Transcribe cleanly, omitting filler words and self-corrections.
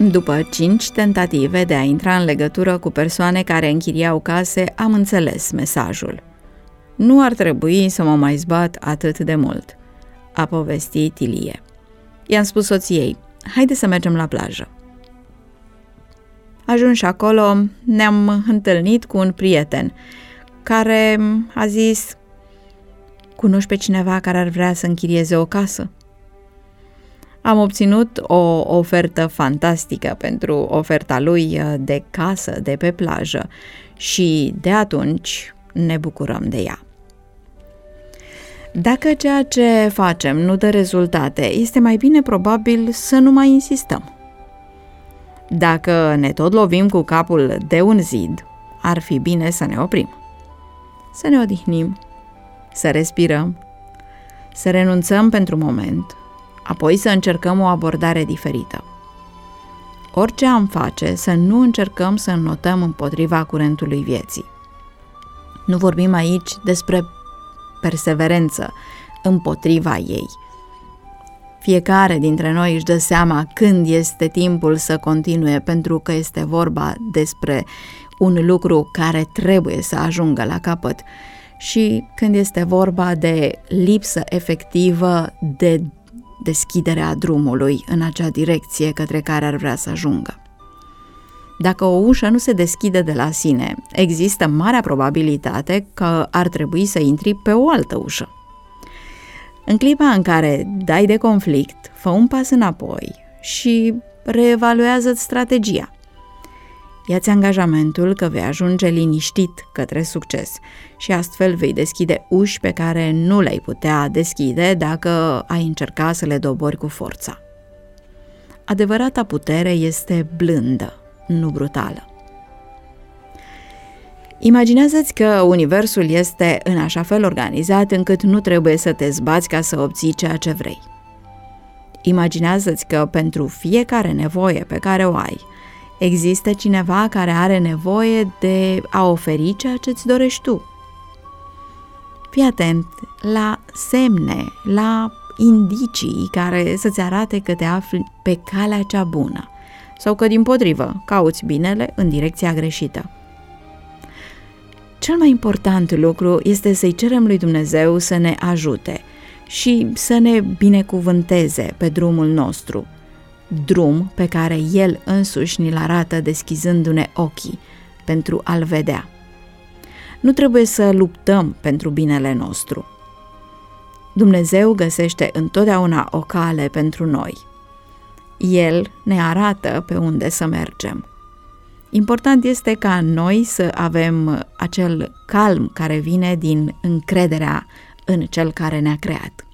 După 5 tentative de a intra în legătură cu persoane care închiriau case, am înțeles mesajul. Nu ar trebui să mă mai zbat atât de mult, a povestit Ilie. I-am spus soției, haide să mergem la plajă. Ajunși acolo, ne-am întâlnit cu un prieten care a zis, cunoști pe cineva care ar vrea să închirieze o casă? Am obținut o ofertă fantastică pentru oferta lui de casă de pe plajă și de atunci ne bucurăm de ea. Dacă ceea ce facem nu dă rezultate, este mai bine probabil să nu mai insistăm. Dacă ne tot lovim cu capul de un zid, ar fi bine să ne oprim, să ne odihnim, să respirăm, să renunțăm pentru moment, apoi să încercăm o abordare diferită. Orice am face, să nu încercăm să înnotăm împotriva curentului vieții. Nu vorbim aici despre perseverență împotriva ei. Fiecare dintre noi își dă seama când este timpul să continue, pentru că este vorba despre un lucru care trebuie să ajungă la capăt și când este vorba de lipsă efectivă de deschiderea drumului în acea direcție către care ar vrea să ajungă. Dacă o ușă nu se deschide de la sine, există marea probabilitate că ar trebui să intri pe o altă ușă. În clipa în care dai de conflict, fă un pas înapoi și reevaluează-ți strategia. Ia-ți angajamentul că vei ajunge liniștit către succes și astfel vei deschide uși pe care nu le-ai putea deschide dacă ai încerca să le dobori cu forța. Adevărata putere este blândă, nu brutală. Imaginează-ți că universul este în așa fel organizat încât nu trebuie să te zbați ca să obții ceea ce vrei. Imaginează-ți că pentru fiecare nevoie pe care o ai, există cineva care are nevoie de a oferi ceea ce îți dorești tu. Fii atent la semne, la indicii care să-ți arate că te afli pe calea cea bună sau că, dimpotrivă, cauți binele în direcția greșită. Cel mai important lucru este să-i cerem lui Dumnezeu să ne ajute și să ne binecuvânteze pe drumul nostru, drum pe care El însuși ni-l arată deschizându-ne ochii pentru a-L vedea. Nu trebuie să luptăm pentru binele nostru. Dumnezeu găsește întotdeauna o cale pentru noi. El ne arată pe unde să mergem. Important este ca noi să avem acel calm care vine din încrederea în Cel care ne-a creat.